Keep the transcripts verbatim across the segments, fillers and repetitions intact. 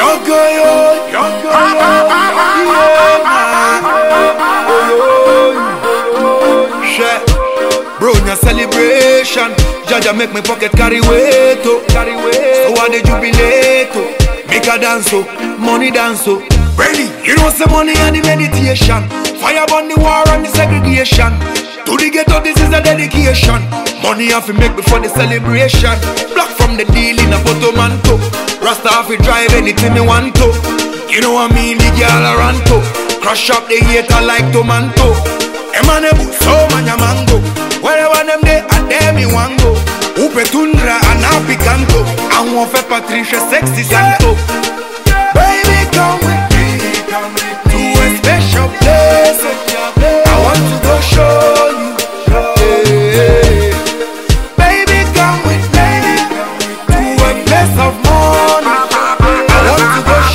Yogo yo, yogo yo, yeah, bro, na celebration. Jaja make me pocket carry weight, oh, carry weight. So I dey jubilate, oh, make a dance, oh, money dance, oh. Ready, you know some money and the meditation. Fire burn the war and the segregation. To the ghetto, this is a dedication. Money have to make before the celebration. Block from the deal in a Potomanto. Rasta have to drive anything me want to. You know what I mean, the girl around to. Crush up the hater like tomato. Emanebu, so manya mango. Wherever them they, and them me want go. Upe tundra and happy canto. I want for Patricia sexy santo. Baby, come with me to a special place. I want to go show you. Yeah. Baby, come with me to a place of money. I want to go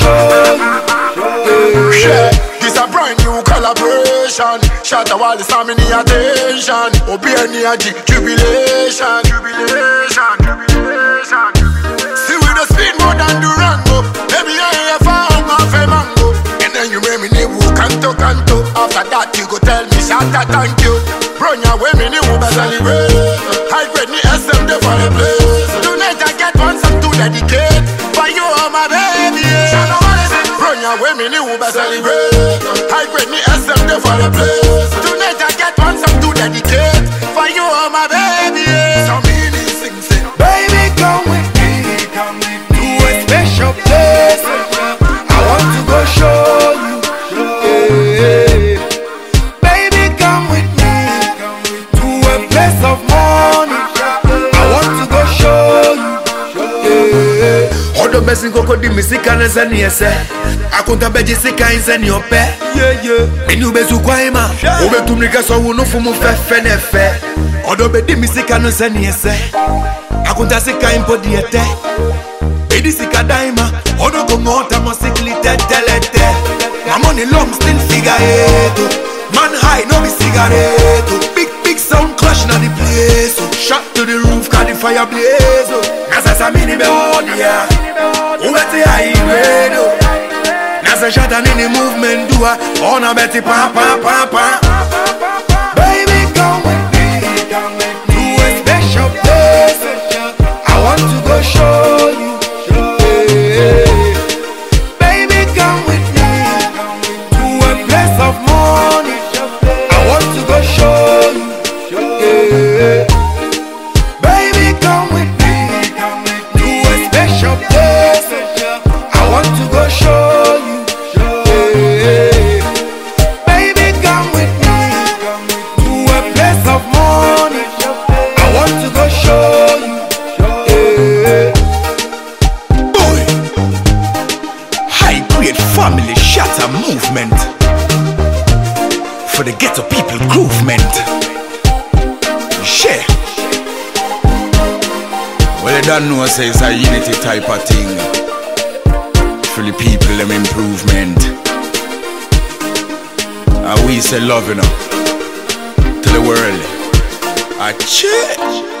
show you. Yeah. This a brand new collaboration. Shut a wall is having the attention. Obey any jubilation, jubilation, jubilation. See we the speed more than Durango. Baby, I ain't found my mango. And then you make me name canto canto. After that you go tell me Shanta thank you. Bronya we me new be celebrate. I grade me S M D for the place. Tonight I get one song to dedicate. But you are my baby. Bronya we me new be celebrate. I grade me S M D for the place. Tonight I get one song to dedicate. For you are my baby. So meaning sing sing. Baby, come with me to a special place. I want to go show you. Yeah. Baby, come with me to a place of money. I want to go show you. Yeah. Odo besi koko di misika nese niese. Akunta beji sika inse ni ope. Yeah, yeah. Menu bezu kwa ima. Ube tumnika so unufu mu fefe nefe. Odo be di misika nese niese. Akunta sika impo diete. Bedi sika daima. Odo kongota mosikli tetelete. My money long still figure eight. Man high no be cigarette. Big big sound clash na the place. Shot to the roof cause the fire blaze. Nasa sa mini be odia. Ubeti high grade. Nasa shot and in the movement do a. Ona beti pa pa pa pa. Baby come with me to a special place. I want to go show you. Yeah. Baby come with me to a place of money. I want to go show you. Yeah. Baby come with me to a special place. I want to go show you. Yeah. Baby come with me to a place of money. I want to go show you. Yeah. Boy, high grade family shatter movement for the ghetto people groovement. Share. Well, you don't know, say it's a unity type of thing. For the people, them improvement. And we say love, you know, to the world. A check.